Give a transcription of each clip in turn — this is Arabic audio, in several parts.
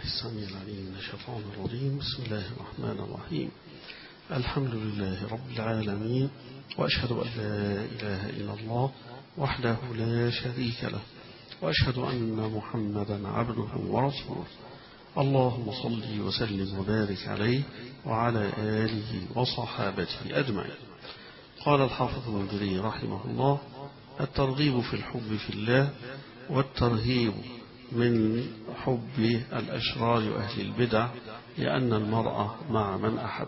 السميع العليم من الشيطان الرجيم. بسم الله الرحمن الرحيم. الحمد لله رب العالمين، وأشهد أن لا إله إلا الله وحده لا شريك له، وأشهد أن محمدا عبده ورسوله. اللهم صل وسلم وبارك عليه وعلى آله وصحابته أجمعين. قال الحافظ المنذري رحمه الله: الترغيب في الحب في الله والترهيب من حب الأشرار وأهل البدع، لأن المرء مع من أحب.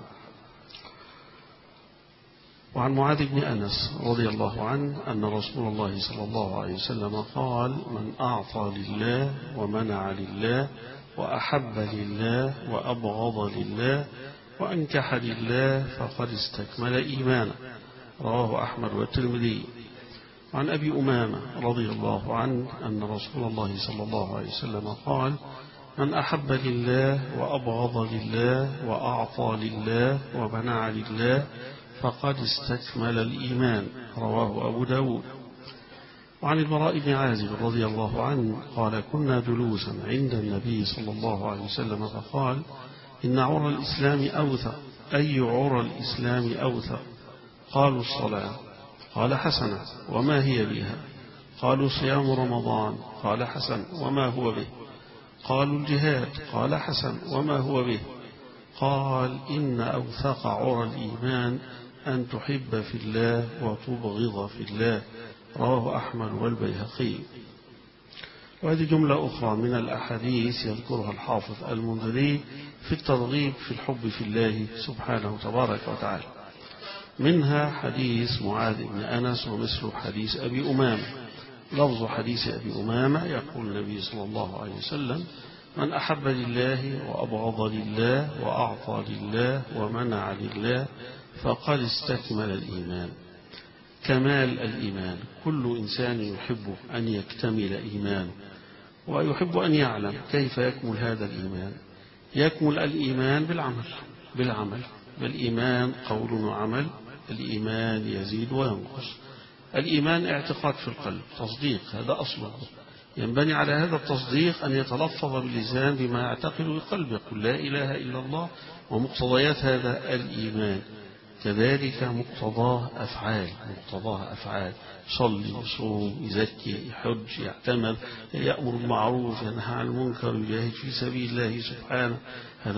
وعن معاذ بن أنس رضي الله عنه أن رسول الله صلى الله عليه وسلم قال: من أعطى لله ومنع لله وأحب لله وأبغض لله وأنكح لله فقد استكمل إيمانه. رواه أحمد والترمذي. عن أبي أمامة رضي الله عنه أن رسول الله صلى الله عليه وسلم قال: من أحب لله وأبغض لله وأعطى لله ومنع لله فقد استكمل الإيمان. رواه أبو داود. وعن البراء بن عازب رضي الله عنه قال: كنا جلوسا عند النبي صلى الله عليه وسلم فقال: إن عرى الإسلام أوثق. أي عرى الإسلام أوثق؟ قالوا: الصلاة. قال: حسنة. وما هي بها؟ قالوا: صيام رمضان. قال: حسن. وما هو به؟ قالوا: الجهاد. قال: حسن. وما هو به؟ قال: إن أوثق عرى الإيمان أن تحب في الله وتبغض في الله. رواه أحمد والبيهقي. وهذه جملة أخرى من الأحاديث يذكرها الحافظ المنذري في الترغيب في الحب في الله سبحانه تبارك وتعالى. منها حديث معاذ بن أنس ومثل حديث أبي أمامة. لفظ حديث أبي أمامة يقول النبي صلى الله عليه وسلم: من أحب لله وأبغض لله وأعطى لله ومنع لله فقد استكمل الإيمان. كمال الإيمان، كل إنسان يحب أن يكتمل إيمانه ويحب أن يعلم كيف يكمل هذا الإيمان. يكمل الإيمان بالعمل. بالإيمان قول وعمل. الإيمان يزيد وينقص. الإيمان اعتقاد في القلب، تصديق، هذا أصله. ينبني على هذا التصديق أن يتلفظ باللسان بما يعتقد بقلبه، يقول لا إله إلا الله، ومقتضيات هذا الإيمان. كذلك مقتضاه أفعال، يصلي، يصوم، يزكي، يحج، يعتمر، يأمر بالمعروف، ينهى عن المنكر، يجاهد في سبيل الله سبحانه. هذا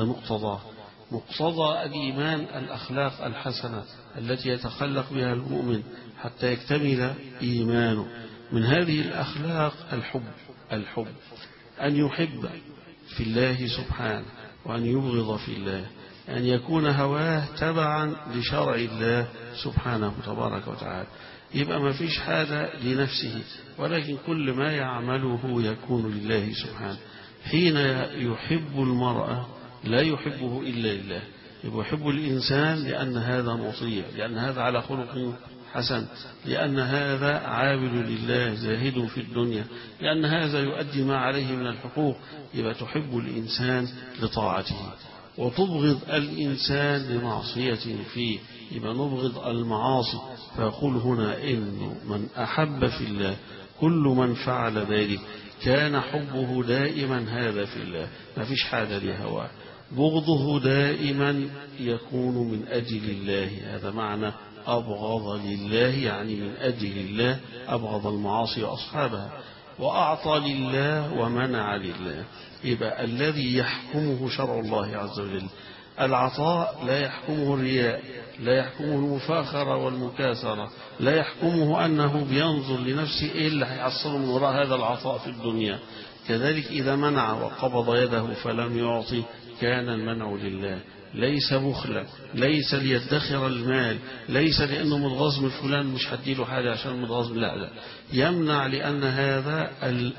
مقتضى الإيمان الأخلاق الحسنة التي يتخلق بها المؤمن حتى يكتمل إيمانه. من هذه الأخلاق الحب، أن يحب في الله سبحانه وأن يبغض في الله، أن يكون هواه تبعا لشرع الله سبحانه تبارك وتعالى. يبقى ما فيش حاجة لنفسه، ولكن كل ما يعمله يكون لله سبحانه. حين يحب المرأة لا يحبه إلا لله. يبقى يحب الإنسان لأن هذا مطيع، لأن هذا على خلق حسن، لأن هذا عابد لله زاهد في الدنيا، لأن هذا يؤدي ما عليه من الحقوق. يبقى تحب الإنسان لطاعته، وتبغض الإنسان لمعصيته فيه. يبقى نبغض المعاصي. فيقول هنا: إنه من أحب في الله، كل من فعل ذلك كان حبه دائما هذا في الله، ما فيش حاجة لهواه. بغضه دائما يكون من أجل الله. هذا معنى أبغض لله، يعني من أجل الله، أبغض المعاصي وأصحابها. وأعطى لله ومنع لله. يبقى الذي يحكمه شرع الله عز وجل. العطاء لا يحكمه الرياء، لا يحكمه المفاخرة والمكاثرة، لا يحكمه أنه بينظر لنفسه إيه اللي هيحصله من وراء هذا العطاء في الدنيا. كذلك إذا منع وقبض يده فلم يعطي كان المنع لله، ليس بخلا، ليس ليدخر المال، ليس لأنه متغاظ من فلان مش هديله حاجة عشان متغاظ، لا، يمنع لأن هذا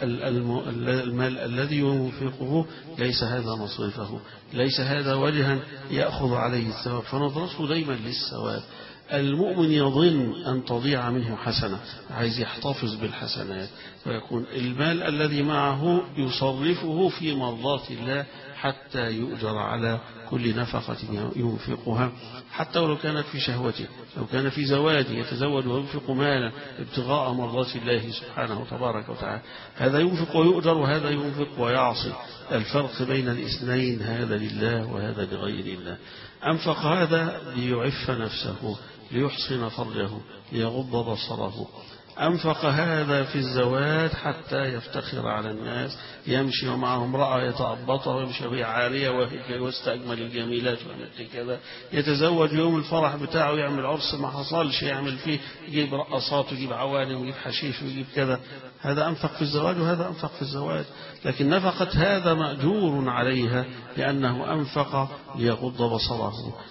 المال الذي ينفقه ليس هذا مصرفه، ليس هذا وجها يأخذ عليه الثواب، فنظرته دايما للثواب. المؤمن يظن أن تضيع منه حسنة، عايز يحتفظ بالحسنات، ويكون المال الذي معه يصرفه في مرضاة الله حتى يؤجر على كل نفقة ينفقها، حتى ولو كانت في شهوته، لو كان في زواجه يتزوج وينفق مالا ابتغاء مرضات الله سبحانه تبارك وتعالى. هذا ينفق ويؤجر، وهذا ينفق ويعصي. الفرق بين الاثنين، هذا لله وهذا لغير الله. أنفق هذا ليعف نفسه، ليحصن فرجه، ليغض بصره. أنفق هذا في الزواج حتى يفتخر على الناس، يمشي ومعه امرأة يتعبطها ويمشي بها عارية ويستأجمل الجميلات ويعمل كذا. يتزوج يوم الفرح بتاعه يعمل عرس ما حصلش، يعمل فيه يجيب رقصات ويجيب عوالم ويجيب حشيش ويجيب كذا. هذا أنفق في الزواج وهذا أنفق في الزواج. لكن نفقة هذا مأجور عليها لأنه أنفق ليغض بصره،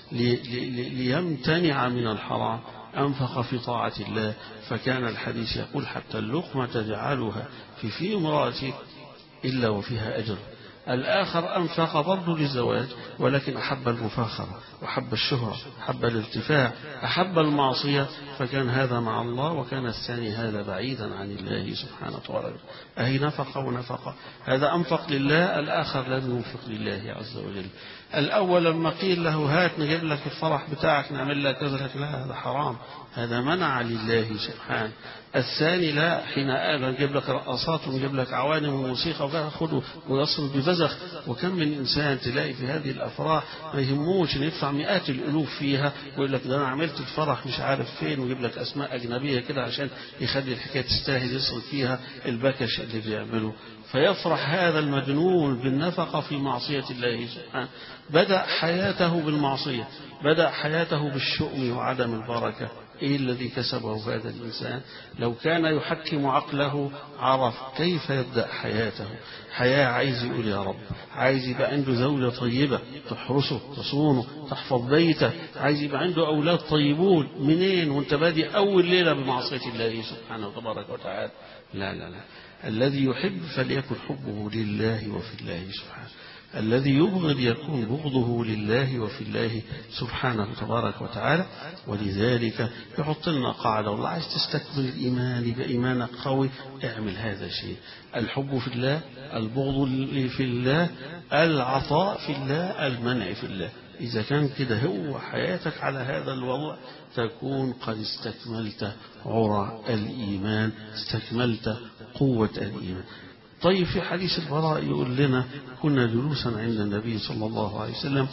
ليمتنع من الحرام، أنفق في طاعة الله. فكان الحديث يقول حتى اللقمة تجعلها في امرأتك إلا وفيها أجر. الآخر أنفق برضه للزواج ولكن أحب المفاخرة وأحب الشهرة، أحب الارتفاع، أحب المعصية، فكان هذا مع الله، وكان الثاني هذا بعيدا عن الله سبحانه وتعالى. أهي نفق ونفق، هذا أنفق لله، الآخر لم ينفق لله عز وجل. الأول لما قيل له هات نجيب لك الفرح بتاعك نعمل لك كذا، لا هذا حرام، هذا منع لله سبحانه. الثاني لا، حين قال نجيب لك رقصات ونجيب لك عوالم وموسيقى وكذا خده ويصل ببذخ. وكم من إنسان تلاقي في هذه الأفراح ما يهموش إن يدفع مئات الألوف فيها ويقول لك ده أنا عملت الفرح مش عارف فين، ويجيب لك أسماء أجنبية كده عشان يخلي الحكاية تستاهل يصرف فيها البكش اللي بيعمله. فيفرح هذا المجنون بالنفقة في معصية الله سبحانه. بدأ حياته بالمعصية، بدأ حياته بالشؤم وعدم البركة. إيه الذي كسبه هذا الإنسان؟ لو كان يحكم عقله عرف كيف يبدأ حياته. حياة عايز يقول يا رب، عايز يبقى عنده زوجة طيبة تحرسه تصونه تحفظ بيته، عايز يبقى عنده أولاد طيبون. منين وانت بادئ أول ليلة بمعصية الله سبحانه وتبارك وتعالى؟ لا لا لا، الذي يحب فليكن حبه لله وفي الله سبحانه، الذي يبغض يكون بغضه لله وفي الله سبحانه تبارك وتعالى. ولذلك يحط لنا قاعدة، والله عايز تستكمل الإيمان يبقى إيمانك قوي، اعمل هذا الشيء: الحب في الله، البغض في الله، العطاء في الله، المنع في الله. إذا كان كده هو حياتك على هذا الوضع تكون قد استكملت عرى الإيمان، استكملت قوة الإيمان. طيب في حديث البراء يقول لنا كنا جلوسا عند النبي صلى الله عليه وسلم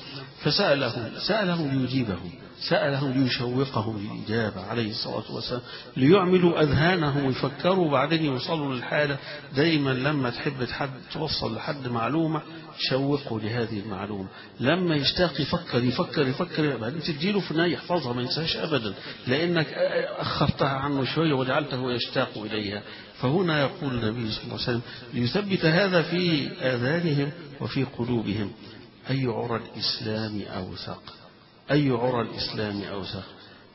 سألهم ليجيبهم، سألهم ليشوقهم للإجابة عليه الصلاة والسلام، ليعملوا أذهانهم ويفكروا بعدين يوصلوا للحالة. دايما لما تحب توصل لحد معلومة شوقه لهذه المعلومة، لما يشتاق يفكر بعدين تديله في النهاية يحفظها ما ينساش أبدا، لأنك أخرتها عنه شوية وجعلته يشتاق إليها. فهنا يقول النبي صلى الله عليه وسلم ليثبت هذا في آذانهم وفي قلوبهم: أي عرى الإسلام أوثق، أي عرى الإسلام أوثق.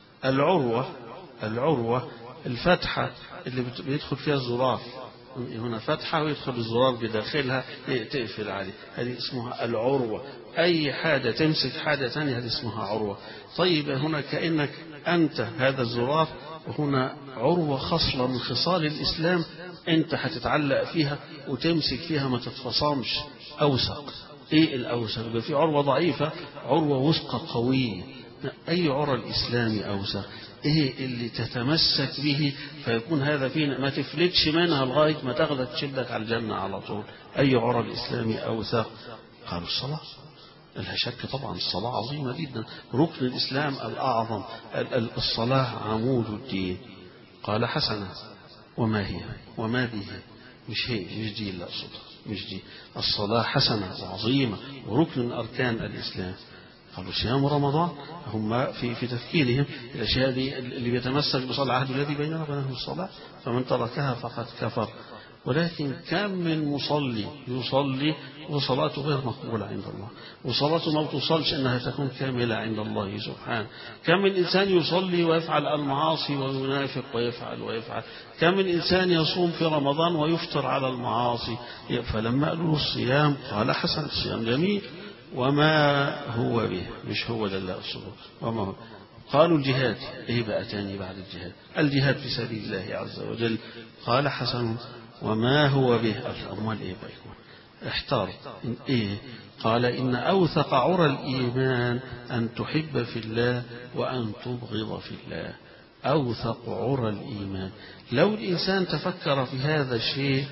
العروة الفتحة اللي بيدخل فيها الزرار، هنا فتحة ويدخل الزرار بداخلها تقفل عليه، هذه اسمها العروة. أي حاجة تمسك حاجة ثانية هذه اسمها عروة. طيب هنا كأنك أنت هذا الزرار، وهنا عروة خصلة من خصال الإسلام أنت هتتعلق فيها وتمسك فيها ما تتفصمش. أوثق. إيه الأوثق؟ يبقى في عروة ضعيفة، عروة وثقة قوية. أي عرى الإسلام أوثق؟ إيه اللي تتمسك به فيكون هذا فينا ما تفلتش منها لغاية ما تاخدك تشدك على الجنة على طول. أي عرى الإسلام أوثق؟ قالوا الصلاة. لا شك طبعا الصلاة عظيمة جدا، ركن الإسلام الأعظم، الصلاة عمود الدين. قال حسنا، وما هي وما به؟ مش دي اللي أقصدها، مش دي. الصلاة حسنة وعظيمة وركن من أركان الإسلام. قالوا صيام رمضان. هم في تفكيرهم الأشياء اللي بيتمسك بصلاة العهد الذي بيننا وبينهم الصلاة، فمن تركها فقد كفر. ولكن كم من مصلي يصلي وصلاته غير مقبولة عند الله، وصلاته ما بتوصلش أنها تكون كاملة عند الله سبحانه. كم من إنسان يصلي ويفعل المعاصي وينافق ويفعل. كم من إنسان يصوم في رمضان ويفطر على المعاصي. فلما قالوا الصيام قال حسن، الصيام جميل، وما هو به، مش هو ده اللي أقصده. وما هو. قالوا الجهاد. إيه بقى تاني بعد الجهاد في سبيل الله عز وجل. قال حسن، وما هو به. أمال إيه بقى يكون؟ احتار. إيه؟ قال إن أوثق عرى الإيمان أن تحب في الله وأن تبغض في الله. أوثق عرى الإيمان. لو الإنسان تفكر في هذا الشيء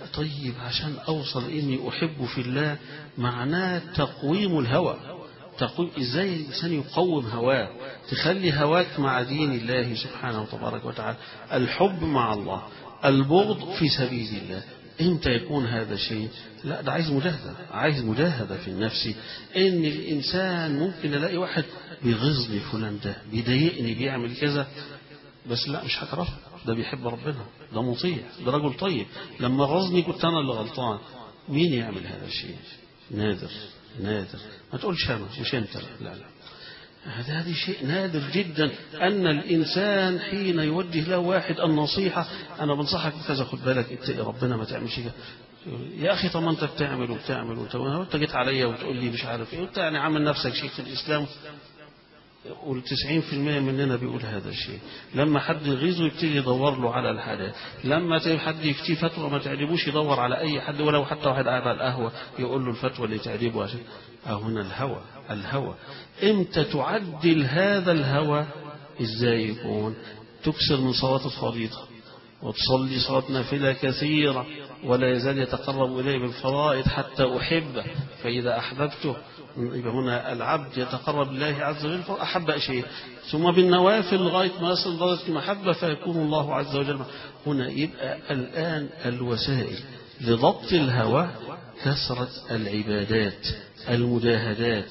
طيب عشان أوصل إني أحب في الله معناه تقويم الهوى. إزاي الإنسان يقوم هواه، تخلي هواك مع دين الله سبحانه وتبارك وتعالى، الحب مع الله، البغض في سبيل الله. إمتى يكون هذا الشيء؟ لا، ده عايز مجاهدة في النفس. إن الإنسان ممكن ألاقي واحد بيغيظني، فلان ده بيضايقني، بيعمل كذا، بس لا مش هكرهه، ده بيحب ربنا، ده مطيع، ده رجل طيب، لما غزني كنت أنا اللي غلطان. مين يعمل هذا الشيء؟ نادر. ما تقولش أنا، مش أنت، لا هذا شيء نادر جدا أن الإنسان حين يوجه له واحد النصيحة، أنا بنصحك كذا، خد بالك اتقي ربنا ما تعملش كده. يا أخي طب ما أنت بتعمل وأنت جيت عليا وتقول لي مش عارف إيه، وأنت يعني عامل نفسك شيخ في الإسلام. قول 90% مننا بيقول هذا الشيء. لما حد يغيظه يبتدي يدور له على الحلال، لما حد يفتي فتوى ما تعجبوش يدور على أي حد، ولو حتى واحد قاعد على القهوة يقول له الفتوى اللي تعجبه. عشان هنا الهوى. امتى تعدل هذا الهوى؟ ازاي يكون؟ تكسر من صلاة الفريضة وتصلي صلاة نافلة كثيرة، ولا يزال يتقرب إليه بالفرائض حتى أحبه، فإذا أحببته يبقى هنا العبد يتقرب الله عز وجل فأحب شيء، ثم بالنوافل لغاية ما يصل درجة المحبة فيكون الله عز وجل. هنا يبقى الآن الوسائل لضبط الهوى كثرة العبادات، المجاهدات،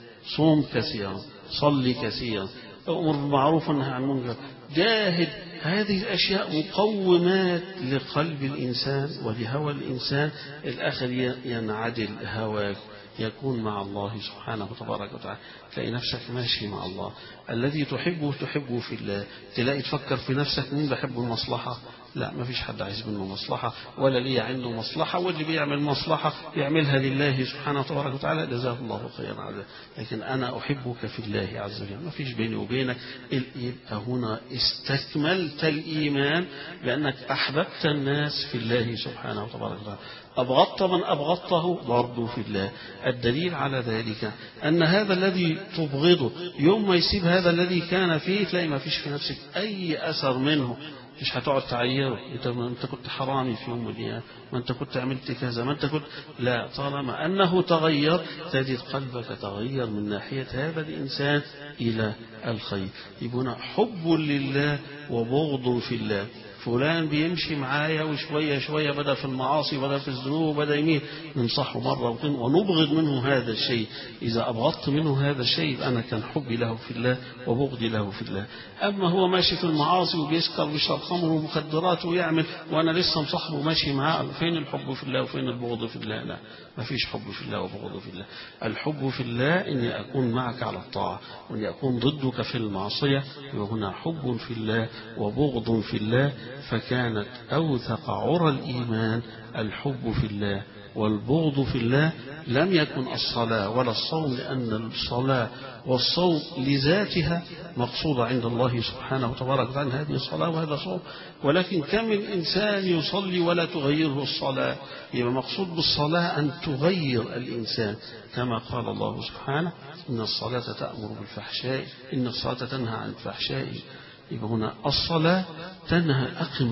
صوم كثيرا، صلي كثيرا، أمر بالمعروف والنهي عن المنكر، جاهد. هذه الأشياء مقومات لقلب الإنسان ولهوى الإنسان. الآخر ينعدل هواك، يكون مع الله سبحانه وتبارك وتعالى، تلاقي نفسك ماشي مع الله. الذي تحبه في الله. تلاقي تفكر في نفسك مين بحب المصلحة؟ لا، ما فيش حد عايز منه مصلحة ولا ليه عنده مصلحة، واللي بيعمل مصلحة يعملها لله سبحانه وتبارك وتعالى، جزاه الله خيرا على ذلك. لكن أنا أحبك في الله عز وجل، ما فيش بيني وبينك. يبقى هنا استكملت الإيمان لأنك أحببت الناس في الله سبحانه وتبارك وتعالى، أبغضت من أبغضته برضه في الله. الدليل على ذلك أن هذا الذي تبغضه يوم ما يسيب هذا الذي كان فيه تلاقي ما فيش في نفسك أي أثر منه، مش هتقعد تعيره. انت كنت حرامي في يوم من الايام، ما انت كنت عملت كذا، ما انت كنت، لا، طالما انه تغير تجد قلبك تغير من ناحيه هذا الانسان الى الخير. يبقى حب لله وبغض في الله. فلان بيمشي معايا وشوية شوية بدأ في المعاصي، بدأ في الذنوب، بدأ يمين، ننصحه مرة ونبغض منه هذا الشيء. إذا أبغضت منه هذا الشيء أنا كان حبي له في الله وبغضي له في الله. أما هو ماشي في المعاصي وبيسكر ويشرب خمر ومخدرات ويعمل وأنا لسه مصاحبه ماشي معاه، فين الحب في الله وفين البغض في الله؟ لا، ما فيش حب في الله وبغض في الله. الحب في الله إني أكون معك على الطاعة، وإني أكون ضدك في المعصية. وهنا حب في الله وبغض في الله. فكانت أوثق عرى الإيمان الحب في الله والبغض في الله. لم يكن الصلاة ولا الصوم، لأن الصلاة والصوم لذاتها مقصودة عند الله سبحانه وتبارك وتعالى، هذه الصلاة وهذا صوم. ولكن كم الإنسان يصلي ولا تغيره الصلاة؟ يبقى مقصود بالصلاة أن تغير الإنسان، كما قال الله سبحانه إن الصلاة تأمر بالفحشاء، إن الصلاة تنهى عن الفحشاء. يبقى هنا الصلاة تنهى،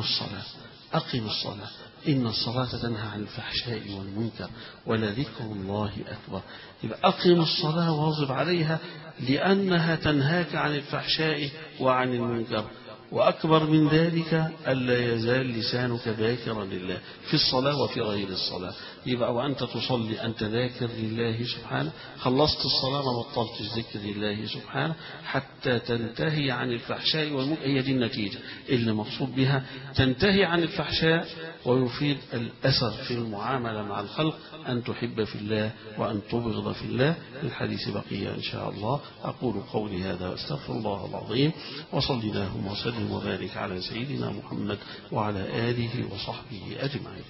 أقم الصلاة إن الصلاة تنهى عن الفحشاء والمنكر ولذكر الله أكبر. يبقى أقم الصلاة واظب عليها لأنها تنهاك عن الفحشاء وعن المنكر. وأكبر من ذلك ألا يزال لسانك ذاكرا لله في الصلاة وفي غير الصلاة. يبقى وأنت تصلي أنت ذاكر لله سبحانه، خلصت الصلاة ما بطلتش ذكر لله سبحانه حتى تنتهي عن الفحشاء والمنكر. هي دي النتيجة اللي مقصود بها، تنتهي عن الفحشاء ويفيد الأثر في المعاملة مع الخلق، أن تحب في الله وأن تبغض في الله. الحديث بقية إن شاء الله. أقول قولي هذا واستغفر الله العظيم، وصلي اللهم وسلم وبارك على سيدنا محمد وعلى آله وصحبه أجمعين.